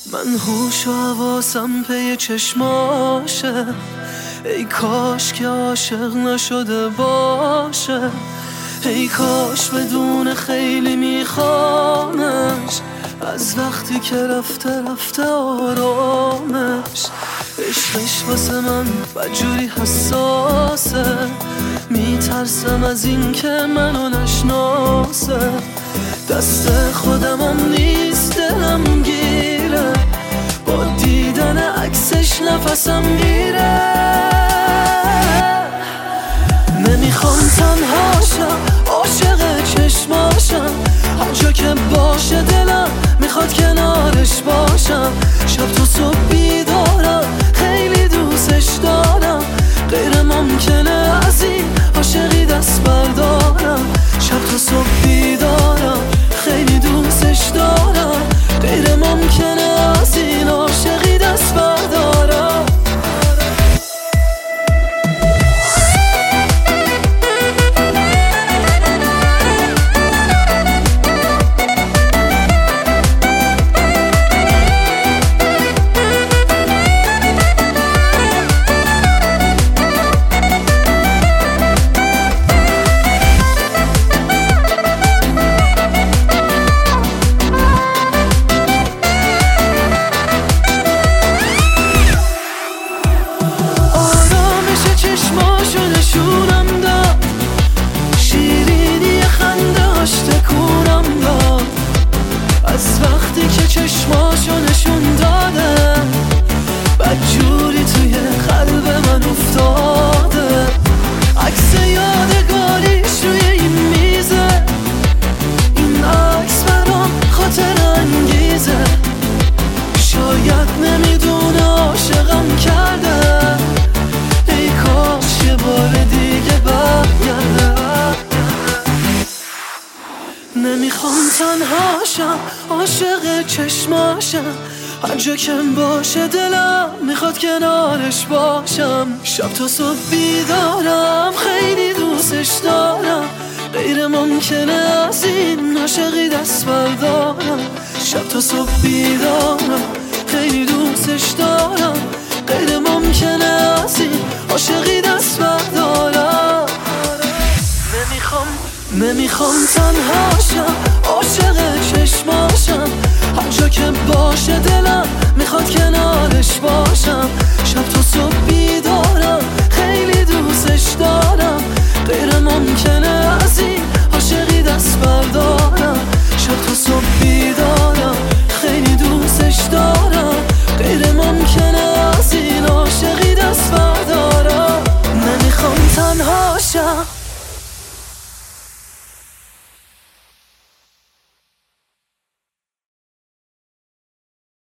من هوش و حواسم پی چشماشه، ای کاش که عاشق نشده باشه، ای کاش بدون خیلی میخوامش، از وقتی که رفته آرامش. عشقش واسه من بدجوری حساسه، میترسم از این که منو نشناسه. دست خودمم نیست دلم گیره، با دیدن عکسش نفسم میره. نمیخوام تنها شم، عاشق چشماشم، هر جا که باشه دلم میخواد کنارش باشم. شب تا صبح بیدارم، خیلی دوستش دارم، غیر ممکنه از این عاشقی دست بردارم. شب تا صبح بیدارم، خیلی دوستش دارم، غیر ممکنه از این عاشقی دست بردارم. چشماشو نشونم داد، شیرینی خندهاش تکونم داد، از وقتی که چشماشو نشون داده بدجوری توی قلب من افتاده. عکس یادگاریش روی این میزه، این عکس برام خاطر انگیزه. شاید نمیدونه عاشقم کرده، ای کاش یه بار دیگه برگرده. نمیخوام تنها شم، عاشق چشماشم، هر جا که باشه دلم میخواد کنارش باشم. شب تا صبح بیدارم، خیلی دوستش دارم، غیر ممکنه از این عاشقی دست بردارم. شب تا صبح بیدارم، خیلی دوستش دارم، غیر ممکنه از این عاشقی دست بردارم. نمیخوام تنها شم، عاشق چشماشم، هر جا که باشه دلم میخواد کنارش باشم. شب تا صبح بیدارم، خیلی دوستش دارم، غیر ممکنه از این عاشقی دست بردارم. شب تا صبح بیدارم، خیلی دوستش دارم، غیر ممکنه از این عاشقی دست بردارم. نمیخوام تنها شم.